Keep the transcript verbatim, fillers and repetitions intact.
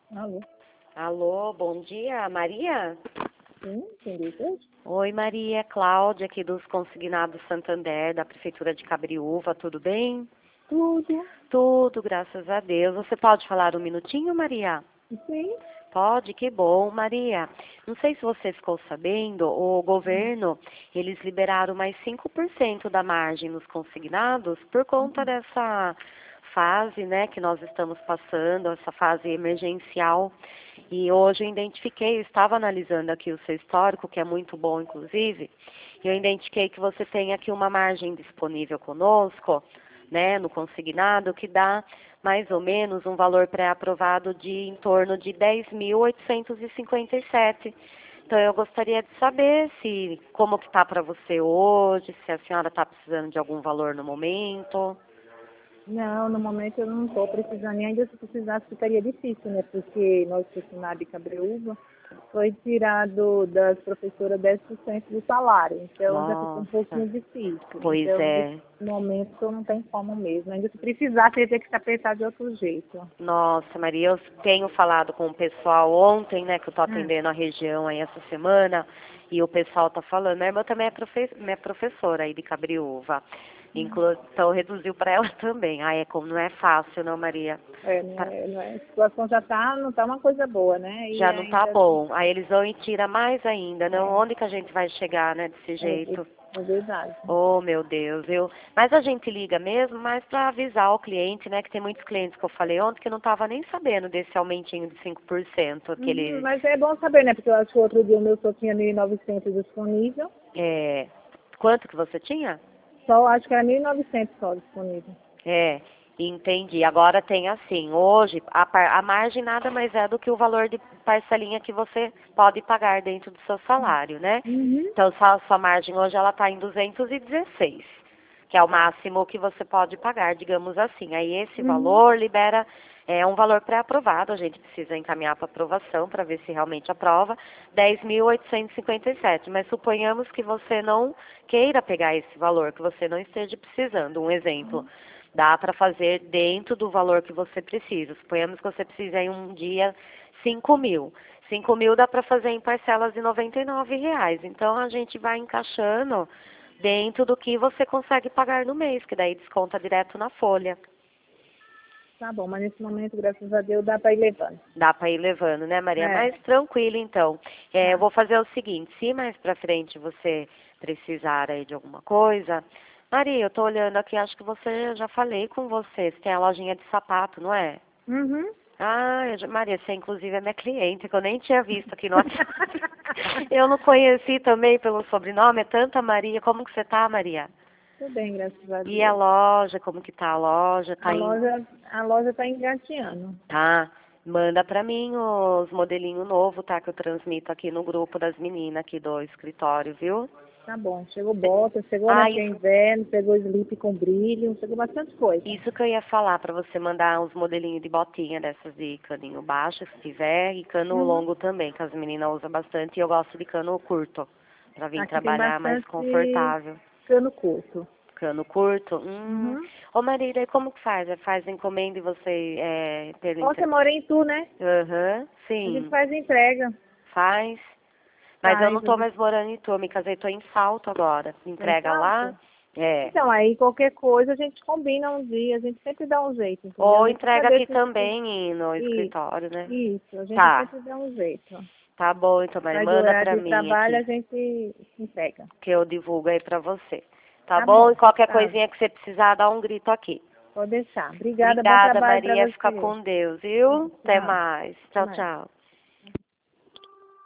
Alô? Alô, bom dia, Maria? Sim, quem diz? Oi, Maria, Cláudia, aqui dos Consignados Santander, da Prefeitura de Cabriúva, tudo bem? Tudo. Tudo, graças a Deus. Você pode falar um minutinho, Maria? Sim. Pode, que bom, Maria. Não sei se você ficou sabendo, o governo, eles liberaram mais cinco por cento da margem nos consignados por conta dessa fase, né, que nós estamos passando, essa fase emergencial. E hoje eu identifiquei, eu estava analisando aqui o seu histórico, que é muito bom, inclusive, e eu identifiquei que você tem aqui uma margem disponível conosco, né, no consignado, que dá mais ou menos um valor pré-aprovado de em torno de dez mil oitocentos e cinquenta e sete. Então eu gostaria de saber se como que está para você hoje, se a senhora está precisando de algum valor no momento. Não, no momento eu não estou precisando, e ainda se precisasse ficaria difícil, né? Porque nosso funcionário de Cabreúva foi tirado das professoras dez por cento do salário, então já ficou um Nossa, pouquinho difícil. pois Então, nesse é. momento não tem como mesmo. Ainda se precisasse, ia ter que se apertar de outro jeito. Nossa, Maria, eu tenho falado com o pessoal ontem, né, que eu estou Hum. atendendo a região aí essa semana, e o pessoal está falando, minha irmã também é profe minha professora aí de Cabriúva, Inclu então reduziu para ela também. Ah, é como não é fácil, não, Maria? É, não Pra- é, não é, a situação já tá, não tá uma coisa boa, né? E Já não tá ainda bom. Aí eles vão e tiram mais ainda, não? é, Onde que a gente vai chegar, né, desse é, jeito? é verdade. Oh, meu Deus, eu... Mas a gente liga mesmo, mas para avisar o cliente, né, que tem muitos clientes que eu falei ontem que não tava nem sabendo desse aumentinho de cinco por cento, que Uhum, ele... mas é bom saber, né? Porque eu acho que outro dia o meu só tinha mil e novecentos disponível. É... Quanto que você tinha? Só acho que era mil e novecentos só disponível. É, entendi. Agora tem assim, hoje a, par- a margem nada mais é do que o valor de parcelinha que você pode pagar dentro do seu salário, né? Uhum. Então sua, sua margem hoje ela está em duzentos e dezesseis, que é o Tá. máximo que você pode pagar, digamos assim. Aí esse Uhum. valor libera é um valor pré-aprovado, a gente precisa encaminhar para aprovação para ver se realmente aprova, dez mil oitocentos e cinquenta e sete. Mas suponhamos que você não queira pegar esse valor, que você não esteja precisando. Um exemplo, dá para fazer dentro do valor que você precisa. Suponhamos que você precisa em um dia cinco mil. cinco mil dá para fazer em parcelas de noventa e nove reais. Então a gente vai encaixando dentro do que você consegue pagar no mês, que daí desconta direto na folha. Tá bom, mas nesse momento, graças a Deus, dá para ir levando. Dá para ir levando, né, Maria? É, Mas tranquilo, então. É, eu tá. vou fazer o seguinte, se mais para frente você precisar aí de alguma coisa... Maria, eu tô olhando aqui, acho que você, eu já falei com você, você tem a lojinha de sapato, não é? Uhum. Ah, eu já- Maria, você inclusive é minha cliente, que eu nem tinha visto aqui no WhatsApp. Eu não conheci também pelo sobrenome, é tanta Maria. Como que você tá, Maria? Tudo bem, graças a E a Deus. loja, como que tá a loja? A Tá indo? loja, a loja tá engateando. Tá. Manda pra mim os modelinhos novos, tá? Que eu transmito aqui no grupo das meninas aqui do escritório, viu? Tá bom. Chegou bota, chegou, né, Ah, porque é isso, inverno, chegou slip com brilho, chegou bastante coisa. isso que eu ia falar pra você mandar uns modelinhos de botinha dessas de caninho baixo, se tiver, e cano Uhum. longo também, que as meninas usam bastante, e eu gosto de cano curto, pra vir Aqui tem trabalhar mais bastante confortável. cano curto. Cano curto? Hum. Uhum. Ô Marília, e como que faz? É, faz encomenda e você é, pelo Ó, você inter... mora em Tu, né? Aham, A gente sim. faz entrega. Faz. Mas eu não Faz, a tô gente mais morando em Tu, eu me casei, tô em Salto agora. tem Entrega lá? salto. É. Então, aí qualquer coisa a gente combina um dia, a gente sempre dá um jeito, entendeu? Ou Nem precisa entrega aqui desses que... também no Isso, escritório, né? isso, a gente Tá. sempre dá um jeito. Tá bom, então, Maria, Sai do manda horário pra de mim trabalho, a aqui, gente entrega. que eu divulgo aí pra você. Tá Tá bom? bom, E qualquer tá. coisinha que você precisar, dá um grito aqui. Pode deixar. Obrigada, bom Obrigada, trabalho para Maria. Fica você. com Deus, viu? Até Tchau. mais. Até Tchau, mais. tchau.